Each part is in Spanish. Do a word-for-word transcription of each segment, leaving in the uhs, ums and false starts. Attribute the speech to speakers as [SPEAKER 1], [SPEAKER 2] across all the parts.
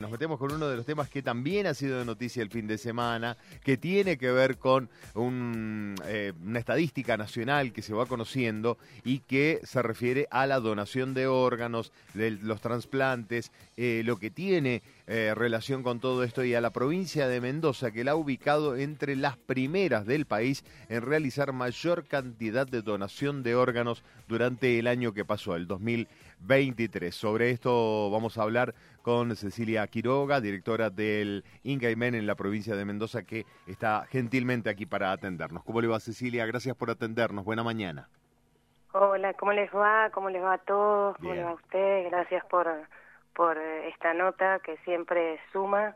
[SPEAKER 1] nos metemos con uno de los temas que también ha sido de noticia el fin de semana, que tiene que ver con un, eh, una estadística nacional que se va conociendo y que se refiere a la donación de órganos, de los trasplantes, eh, lo que tiene eh, relación con todo esto, y a la provincia de Mendoza, que la ha ubicado entre las primeras del país en realizar mayor cantidad de donación de órganos durante el año que pasó, el dos mil veintitrés. Sobre esto vamos a hablar con Cecilia Quiroga, directora del INCAIMEN en la provincia de Mendoza, que está gentilmente aquí para atendernos. ¿Cómo le va, Cecilia? Gracias por atendernos. Buena mañana.
[SPEAKER 2] Hola, ¿cómo les va? ¿Cómo les va a todos? ¿Cómo
[SPEAKER 1] Bien.
[SPEAKER 2] les va a ustedes? Gracias por, por esta nota que siempre suma,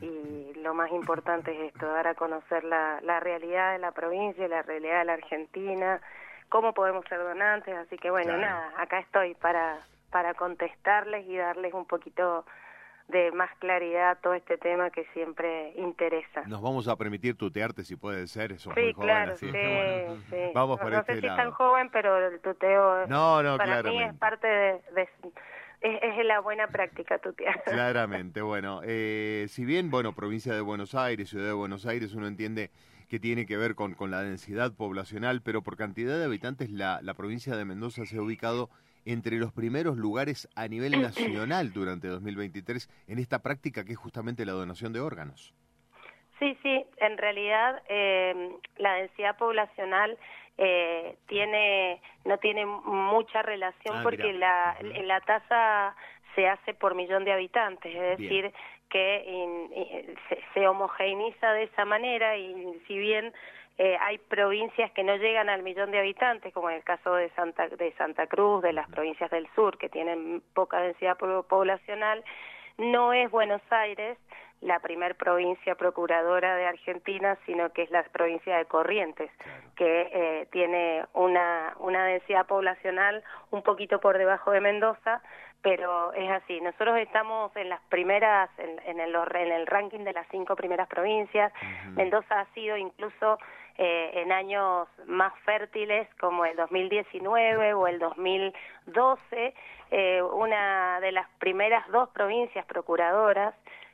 [SPEAKER 2] y lo más importante es esto, dar a conocer la, la realidad de la provincia, la realidad de la Argentina, cómo podemos ser donantes, así que bueno,
[SPEAKER 1] Claro.
[SPEAKER 2] nada, acá estoy para, para contestarles y darles un poquito de más claridad a todo este tema que siempre interesa.
[SPEAKER 1] Nos vamos a permitir tutearte, si puede ser, eso es
[SPEAKER 2] Sí,
[SPEAKER 1] muy joven,
[SPEAKER 2] claro,
[SPEAKER 1] así
[SPEAKER 2] sí,
[SPEAKER 1] que bueno.
[SPEAKER 2] sí.
[SPEAKER 1] Vamos
[SPEAKER 2] no,
[SPEAKER 1] por
[SPEAKER 2] no
[SPEAKER 1] este
[SPEAKER 2] sé si
[SPEAKER 1] lado.
[SPEAKER 2] es tan joven, pero el tuteo
[SPEAKER 1] No, no,
[SPEAKER 2] para
[SPEAKER 1] claramente.
[SPEAKER 2] mí es parte de... de es, es la buena práctica tutear.
[SPEAKER 1] Claramente, bueno, eh, si bien, bueno, provincia de Buenos Aires, ciudad de Buenos Aires, uno entiende que tiene que ver con, con la densidad poblacional, pero por cantidad de habitantes la, la provincia de Mendoza se ha ubicado entre los primeros lugares a nivel nacional durante dos mil veintitrés en esta práctica que es justamente la donación de órganos.
[SPEAKER 2] Sí, sí, en realidad eh, la densidad poblacional eh, tiene no tiene mucha relación
[SPEAKER 1] Ah,
[SPEAKER 2] porque
[SPEAKER 1] mirá.
[SPEAKER 2] la,
[SPEAKER 1] Uh-huh.
[SPEAKER 2] la tasa se hace por millón de habitantes, es
[SPEAKER 1] Bien.
[SPEAKER 2] decir, que in, in, se, se homogeneiza de esa manera, y si bien eh, hay provincias que no llegan al millón de habitantes, como en el caso de Santa, de Santa Cruz, de las
[SPEAKER 1] Uh-huh.
[SPEAKER 2] provincias del sur, que tienen poca densidad poblacional, no es Buenos Aires la primer provincia procuradora de Argentina, sino que es la provincia de Corrientes,
[SPEAKER 1] Claro.
[SPEAKER 2] que eh, tiene una, una densidad poblacional un poquito por debajo de Mendoza, pero es así. Nosotros estamos en las primeras, en, en, el, en el ranking de las cinco primeras provincias.
[SPEAKER 1] Uh-huh.
[SPEAKER 2] Mendoza ha sido incluso eh, en años más fértiles, como el dos mil diecinueve o el dos mil doce, eh, una de las primeras dos provincias procuradoras.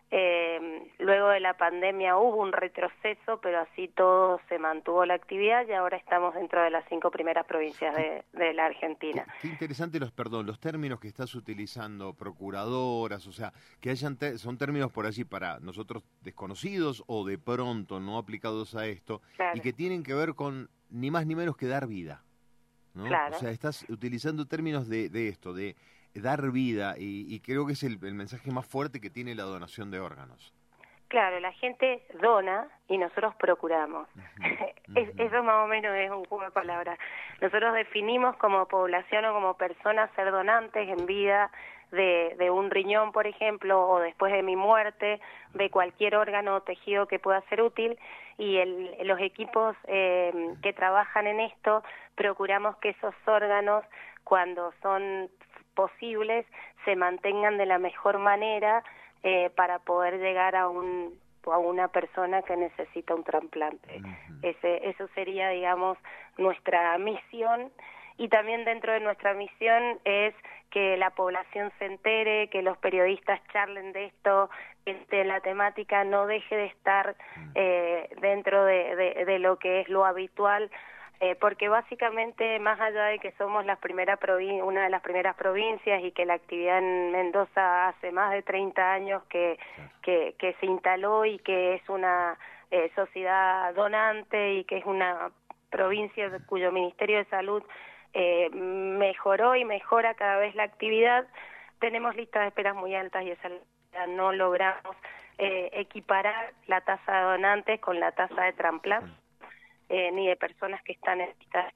[SPEAKER 2] Eh, luego de la pandemia hubo un retroceso, pero así todo se mantuvo la actividad y ahora estamos dentro de las cinco primeras provincias de, de la Argentina.
[SPEAKER 1] Qué, qué interesante los, perdón, los términos que estás utilizando, procuradoras, o sea, que hayan te, son términos por allí para nosotros desconocidos o de pronto no aplicados a esto,
[SPEAKER 2] Claro.
[SPEAKER 1] Y que tienen que ver con ni más ni menos que dar vida, ¿no?
[SPEAKER 2] Claro.
[SPEAKER 1] O sea, estás utilizando términos de, de esto, de dar vida, y, y creo que es el, el mensaje más fuerte que tiene la donación de órganos.
[SPEAKER 2] Claro, la gente dona y nosotros procuramos.
[SPEAKER 1] Uh-huh, uh-huh.
[SPEAKER 2] es, eso más o menos es un juego de palabras. Nosotros definimos como población o como personas ser donantes en vida de, de un riñón, por ejemplo, o después de mi muerte, de cualquier órgano o tejido que pueda ser útil, y el, los equipos eh, que trabajan en esto procuramos que esos órganos, cuando son posibles, se mantengan de la mejor manera eh, para poder llegar a un a una persona que necesita un trasplante. Uh-huh. Ese, eso sería, digamos, nuestra misión, y también dentro de nuestra misión es que la población se entere, que los periodistas charlen de esto, que la temática no deje de estar eh, dentro de, de, de lo que es lo habitual. Eh, porque básicamente, más allá de que somos la primera provin- una de las primeras provincias y que la actividad en Mendoza hace más de treinta años que, que, que se instaló y que es una eh, sociedad donante y que es una provincia de, cuyo Ministerio de Salud eh, mejoró y mejora cada vez la actividad, tenemos listas de esperas muy altas y esa no logramos eh, equiparar la tasa de donantes con la tasa de trasplante. Eh, ni de personas que están en esta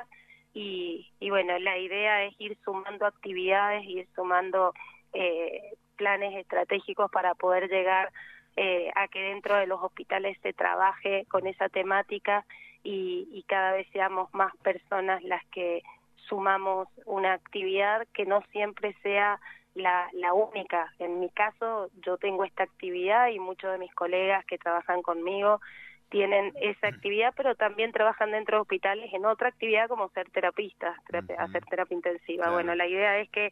[SPEAKER 2] y, y bueno, la idea es ir sumando actividades, ir sumando eh, planes estratégicos para poder llegar eh, a que dentro de los hospitales se trabaje con esa temática y, y cada vez seamos más personas las que sumamos una actividad que no siempre sea la, la única. En mi caso, yo tengo esta actividad y muchos de mis colegas que trabajan conmigo tienen esa actividad, pero también trabajan dentro de hospitales en otra actividad como ser terapistas, terapia, uh-huh. hacer terapia intensiva. Claro. Bueno, la idea es que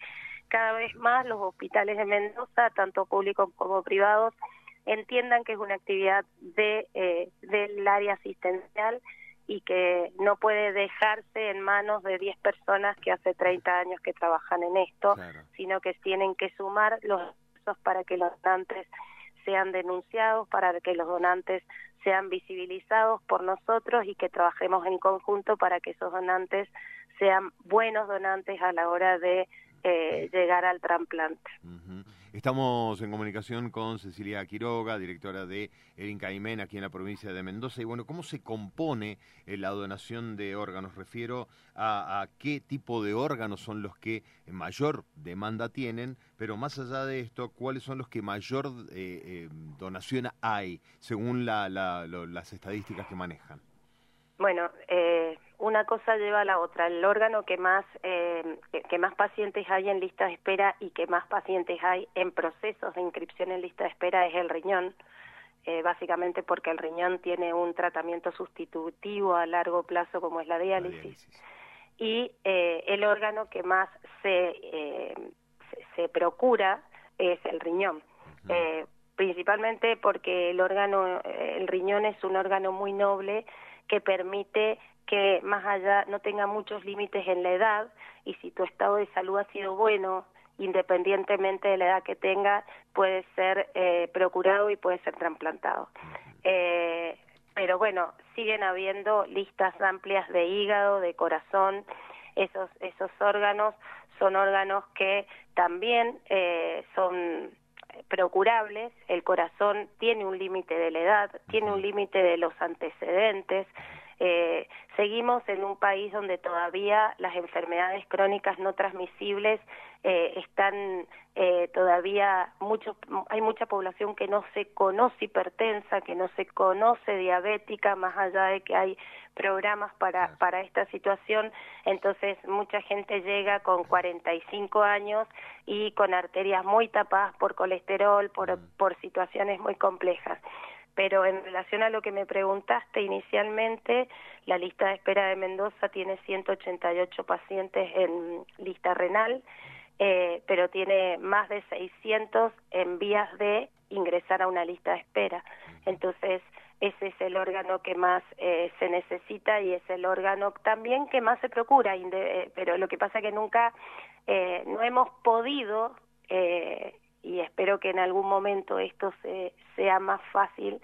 [SPEAKER 2] cada vez más los hospitales de Mendoza, tanto públicos como privados, entiendan que es una actividad de eh, del área asistencial y que no puede dejarse en manos de diez personas que hace treinta años que trabajan en esto, claro, sino que tienen que sumar los esfuerzos para que los donantes sean denunciados, para que los donantes sean visibilizados por nosotros y que trabajemos en conjunto para que esos donantes sean buenos donantes a la hora de eh, llegar al trasplante.
[SPEAKER 1] Uh-huh. Estamos en comunicación con Cecilia Quiroga, directora de El INCAIMEN aquí en la provincia de Mendoza. Y bueno, ¿cómo se compone eh, la donación de órganos? Refiero a, a qué tipo de órganos son los que mayor demanda tienen, pero más allá de esto, ¿cuáles son los que mayor eh, eh, donación hay según la, la, lo, las estadísticas que manejan?
[SPEAKER 2] Bueno, eh, una cosa lleva a la otra. El órgano que más eh, que, que más pacientes hay en lista de espera y que más pacientes hay en procesos de inscripción en lista de espera es el riñón, eh, básicamente porque el riñón tiene un tratamiento sustitutivo a largo plazo como es la diálisis. La diálisis. Y eh, el órgano que más se, eh, se, se procura es el riñón. Uh-huh. eh, principalmente porque el órgano, el riñón es un órgano muy noble que permite que más allá no tenga muchos límites en la edad, y si tu estado de salud ha sido bueno, independientemente de la edad que tenga, puede ser eh, procurado y puede ser trasplantado. Eh, pero bueno, siguen habiendo listas amplias de hígado, de corazón. Esos, esos órganos son órganos que también eh, son procurables. El corazón tiene un límite de la edad, tiene un límite de los antecedentes. Eh, seguimos en un país donde todavía las enfermedades crónicas no transmisibles eh, están eh, todavía mucho, hay mucha población que no se conoce hipertensa, que no se conoce diabética, más allá de que hay programas para para esta situación. Entonces mucha gente llega con cuarenta y cinco años y con arterias muy tapadas por colesterol, por, por situaciones muy complejas. Pero en relación a lo que me preguntaste inicialmente, la lista de espera de Mendoza tiene ciento ochenta y ocho pacientes en lista renal, eh, pero tiene más de seiscientos en vías de ingresar a una lista de espera. Entonces, ese es el órgano que más eh, se necesita y es el órgano también que más se procura, eh, pero lo que pasa es que nunca, eh, no hemos podido... Eh, y espero que en algún momento esto se, sea más fácil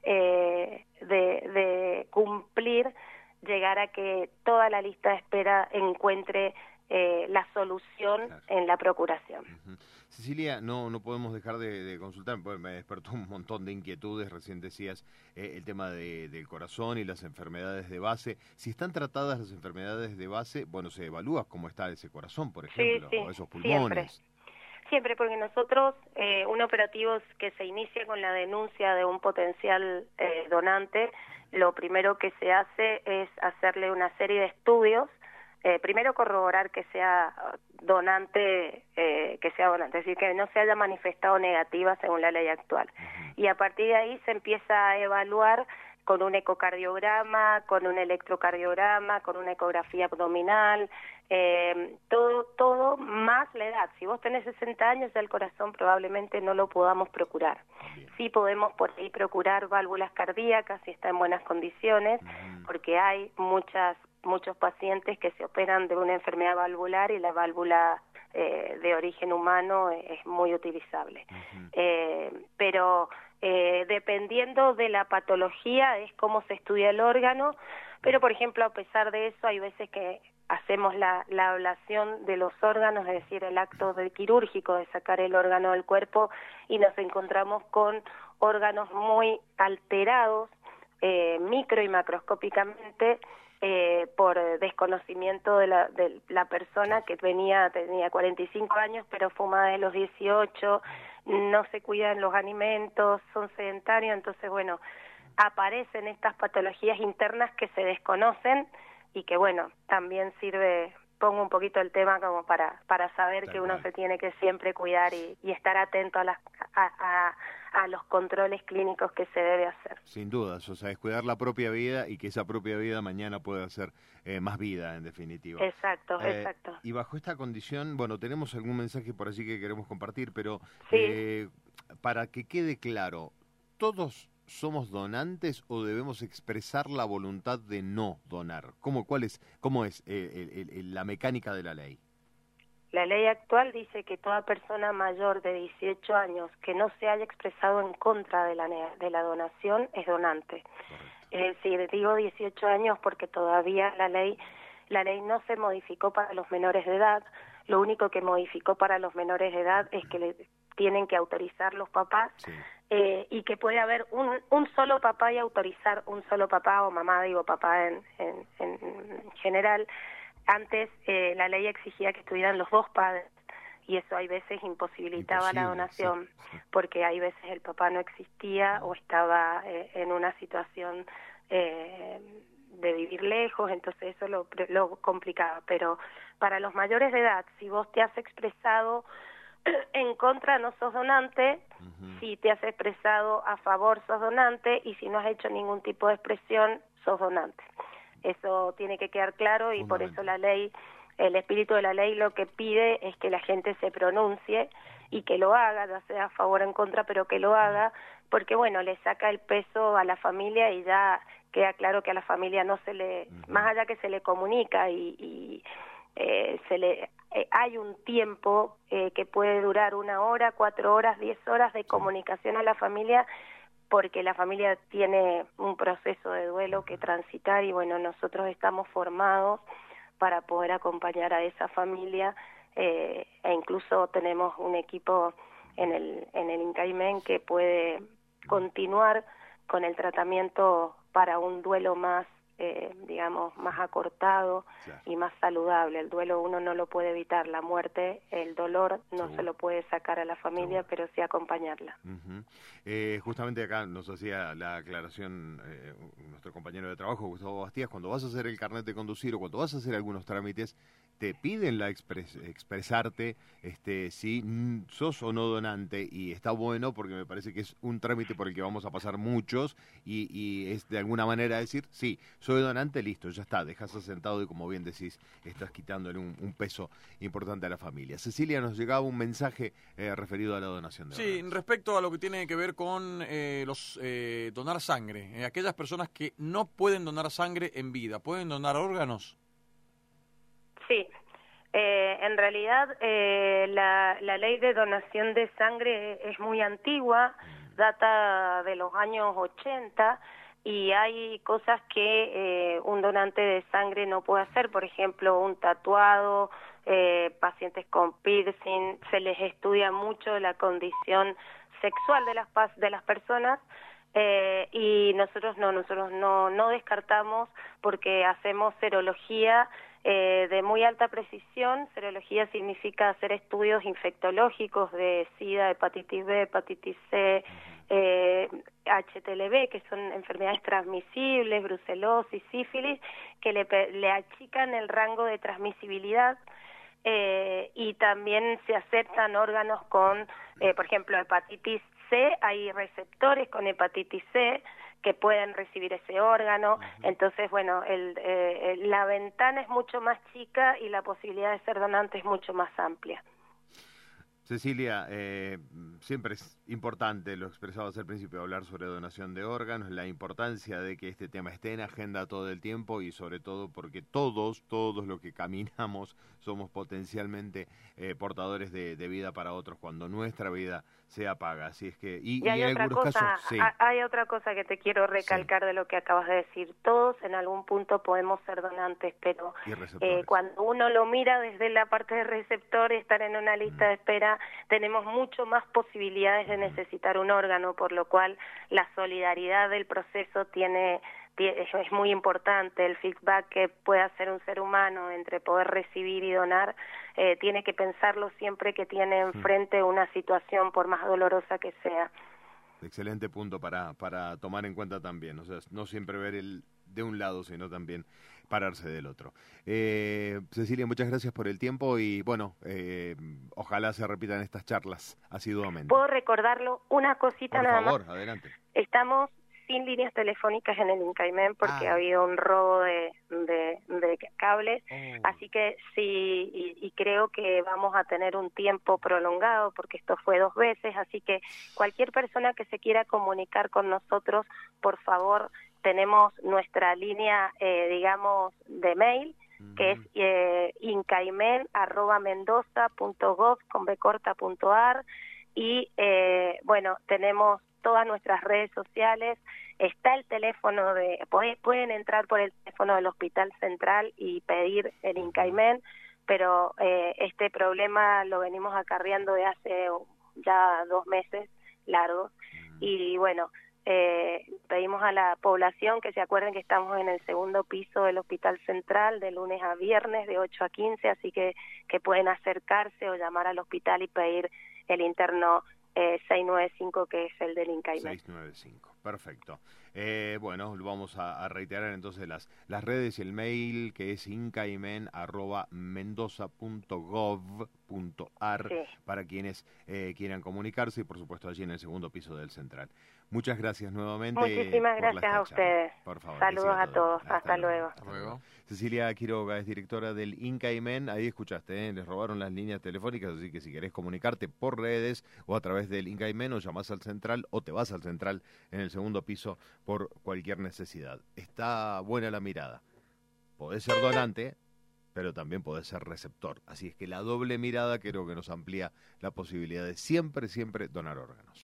[SPEAKER 2] eh, de, de cumplir, llegar a que toda la lista de espera encuentre eh, la solución, claro, en la procuración.
[SPEAKER 1] Uh-huh. Cecilia, no no podemos dejar de, de consultar, pues me despertó un montón de inquietudes. Recién decías eh, el tema de, del corazón y las enfermedades de base. Si están tratadas las enfermedades de base, bueno, se evalúa cómo está ese corazón, por ejemplo,
[SPEAKER 2] sí, sí,
[SPEAKER 1] o esos pulmones.
[SPEAKER 2] Siempre. Siempre, porque nosotros, eh, un operativo que se inicia con la denuncia de un potencial eh, donante, lo primero que se hace es hacerle una serie de estudios, eh, primero corroborar que sea donante, eh, que sea donante, es decir, que no se haya manifestado negativa según la ley actual. Uh-huh. Y a partir de ahí se empieza a evaluar con un ecocardiograma, con un electrocardiograma, con una ecografía abdominal, eh, todo, todo más la edad. Si vos tenés sesenta años, ya el corazón probablemente no lo podamos procurar. Bien. Sí podemos por ahí procurar válvulas cardíacas si está en buenas condiciones, uh-huh, porque hay muchas muchos pacientes que se operan de una enfermedad valvular y la válvula eh, de origen humano es muy utilizable. Uh-huh. Eh, pero eh, dependiendo de la patología es cómo se estudia el órgano, pero por ejemplo a pesar de eso hay veces que hacemos la, la ablación de los órganos, es decir, el acto de quirúrgico de sacar el órgano del cuerpo y nos encontramos con órganos muy alterados, eh, micro y macroscópicamente, Eh, por desconocimiento de la, de la persona que venía, tenía cuarenta y cinco años, pero fuma de los dieciocho, no se cuidan los alimentos, son sedentarios, entonces, bueno, aparecen estas patologías internas que se desconocen y que, bueno, también sirve, pongo un poquito el tema como para para saber que uno se tiene que siempre cuidar y, y estar atento a, las, a, a, a los controles clínicos que se debe hacer.
[SPEAKER 1] Sin dudas, o sea, es cuidar la propia vida y que esa propia vida mañana pueda ser eh, más vida, en definitiva.
[SPEAKER 2] Exacto,
[SPEAKER 1] eh,
[SPEAKER 2] exacto.
[SPEAKER 1] Y bajo esta condición, bueno, tenemos algún mensaje por allí que queremos compartir, pero
[SPEAKER 2] Sí.
[SPEAKER 1] eh, para que quede claro, ¿todos somos donantes o debemos expresar la voluntad de no donar? ¿Cómo, cuál es, cómo es eh, el, el, la mecánica de la ley?
[SPEAKER 2] La ley actual dice que toda persona mayor de dieciocho años que no se haya expresado en contra de la, de la donación es donante.
[SPEAKER 1] Correcto.
[SPEAKER 2] Es decir, digo dieciocho años porque todavía la ley, la ley no se modificó para los menores de edad. Lo único que modificó para los menores de edad es que le tienen que autorizar los papás,
[SPEAKER 1] sí.
[SPEAKER 2] eh, y que puede haber un, un solo papá y autorizar un solo papá o mamá, digo papá en, en, en general. Antes eh, la ley exigía que estuvieran los dos padres y eso hay veces imposibilitaba
[SPEAKER 1] Imposible,
[SPEAKER 2] la donación,
[SPEAKER 1] sí, sí.
[SPEAKER 2] porque hay veces el papá no existía o estaba eh, en una situación eh, de vivir lejos, entonces eso lo, lo complicaba. Pero para los mayores de edad, si vos te has expresado en contra no sos donante, uh-huh. Si te has expresado a favor sos donante y si no has hecho ningún tipo de expresión sos donante. Eso tiene que quedar claro y por eso la ley, el espíritu de la ley lo que pide es que la gente se pronuncie y que lo haga, ya sea a favor o en contra, pero que lo haga, porque bueno, le saca el peso a la familia y ya queda claro que a la familia no se le, uh-huh. Más allá que se le comunica y, y eh, se le eh, hay un tiempo eh, que puede durar una hora, cuatro horas, diez horas de comunicación a la familia, porque la familia tiene un proceso de duelo que transitar y bueno, nosotros estamos formados para poder acompañar a esa familia eh, e incluso tenemos un equipo en el en el INCAIMEN que puede continuar con el tratamiento para un duelo más, eh, digamos, más acortado, claro, y más saludable. El duelo uno no lo puede evitar, la muerte, el dolor no Seguro. Se lo puede sacar a la familia, Seguro. Pero sí acompañarla.
[SPEAKER 1] Uh-huh. eh, justamente acá nos hacía la aclaración eh, nuestro compañero de trabajo, Gustavo Bastías, cuando vas a hacer el carnet de conducir o cuando vas a hacer algunos trámites, te piden la expres- expresarte este, si sos o no donante, y está bueno porque me parece que es un trámite por el que vamos a pasar muchos y, y es de alguna manera decir, sí, soy donante, listo, ya está, dejas asentado y como bien decís, estás quitándole un, un peso importante a la familia. Cecilia, nos llegaba un mensaje eh, referido a la donación de órganos.
[SPEAKER 3] Sí, respecto a lo que tiene que ver con eh, los eh, donar sangre, eh, aquellas personas que no pueden donar sangre en vida, ¿pueden donar órganos?
[SPEAKER 2] Sí, eh, en realidad eh, la, la ley de donación de sangre es muy antigua, data de los años ochenta, y hay cosas que eh, un donante de sangre no puede hacer, por ejemplo, un tatuado, eh, pacientes con piercing, se les estudia mucho la condición sexual de las, de las personas, eh, y nosotros no, nosotros no, no descartamos porque hacemos serología Eh, de muy alta precisión. Serología significa hacer estudios infectológicos de SIDA, hepatitis B, hepatitis C, eh, H T L V, que son enfermedades transmisibles, brucelosis, sífilis, que le, le achican el rango de transmisibilidad, eh, y también se aceptan órganos con, eh, por ejemplo, hepatitis C, hay receptores con hepatitis C que pueden recibir ese órgano, uh-huh. Entonces, bueno, el, eh, la ventana es mucho más chica y la posibilidad de ser donante es mucho más amplia.
[SPEAKER 1] Cecilia, eh, siempre es importante, lo expresabas al principio, hablar sobre donación de órganos, la importancia de que este tema esté en agenda todo el tiempo y sobre todo porque todos, todos los que caminamos somos potencialmente eh, portadores de, de vida para otros cuando nuestra vida se apaga. Así es que, y,
[SPEAKER 2] y, hay
[SPEAKER 1] y en
[SPEAKER 2] otra
[SPEAKER 1] algunos
[SPEAKER 2] cosa,
[SPEAKER 1] casos, sí.
[SPEAKER 2] Hay otra cosa que te quiero recalcar, sí, de lo que acabas de decir. Todos en algún punto podemos ser donantes, pero eh, cuando uno lo mira desde la parte de receptor, estar en una lista mm. de espera, tenemos mucho más posibilidades de necesitar un órgano, por lo cual la solidaridad del proceso tiene, tiene es muy importante. El feedback que puede hacer un ser humano entre poder recibir y donar, eh, tiene que pensarlo siempre que tiene enfrente una situación, por más dolorosa que sea.
[SPEAKER 1] Excelente punto para, para tomar en cuenta también, o sea, no siempre ver el de un lado, sino también pararse del otro. Eh, Cecilia, muchas gracias por el tiempo y bueno, eh, ojalá se repitan estas charlas asiduamente.
[SPEAKER 2] ¿Puedo recordarlo? Una cosita
[SPEAKER 1] por
[SPEAKER 2] nada
[SPEAKER 1] favor,
[SPEAKER 2] más.
[SPEAKER 1] Adelante.
[SPEAKER 2] Estamos sin líneas telefónicas en el INCAIMEN porque
[SPEAKER 1] Ah.
[SPEAKER 2] ha habido un robo de, de, de cables,
[SPEAKER 1] Oh.
[SPEAKER 2] así que sí, y, y creo que vamos a tener un tiempo prolongado porque esto fue dos veces, así que cualquier persona que se quiera comunicar con nosotros, por favor, tenemos nuestra línea, eh, digamos, de mail, que es eh, incaimen arroba mendoza punto gov con b corta punto ar, y eh, bueno, tenemos todas nuestras redes sociales, está el teléfono de, pueden entrar por el teléfono del Hospital Central y pedir el INCAIMEN, pero eh, este problema lo venimos acarreando de hace ya dos meses largos, y bueno, eh, pedimos a la población que se acuerden que estamos en el segundo piso del Hospital Central de lunes a viernes de ocho a quince, así que, que pueden acercarse o llamar al hospital y pedir el interno Eh, seiscientos noventa y cinco, que es el del INCAIMEN.
[SPEAKER 1] seiscientos noventa y cinco, perfecto. Eh, bueno, vamos a, a reiterar entonces las, las redes y el mail, que es incaimen arroba mendoza punto gov punto ar,
[SPEAKER 2] Sí.
[SPEAKER 1] para quienes eh, quieran comunicarse y por supuesto allí en el segundo piso del Central. Muchas gracias nuevamente.
[SPEAKER 2] Muchísimas
[SPEAKER 1] por
[SPEAKER 2] gracias
[SPEAKER 1] la
[SPEAKER 2] a ustedes.
[SPEAKER 1] Por favor,
[SPEAKER 2] Saludos
[SPEAKER 1] que siga
[SPEAKER 2] a
[SPEAKER 1] todo.
[SPEAKER 2] todos.
[SPEAKER 1] Hasta,
[SPEAKER 2] Hasta
[SPEAKER 1] luego.
[SPEAKER 2] luego.
[SPEAKER 1] Hasta luego. Cecilia Quiroga es directora del INCAIMEN. Ahí escuchaste, ¿eh? Les robaron las líneas telefónicas, así que si querés comunicarte por redes o a través del INCAIMEN, o llamás al Central o te vas al Central en el segundo piso por cualquier necesidad. Está buena la mirada. Podés ser donante, pero también podés ser receptor. Así es que la doble mirada creo que nos amplía la posibilidad de siempre, siempre donar órganos.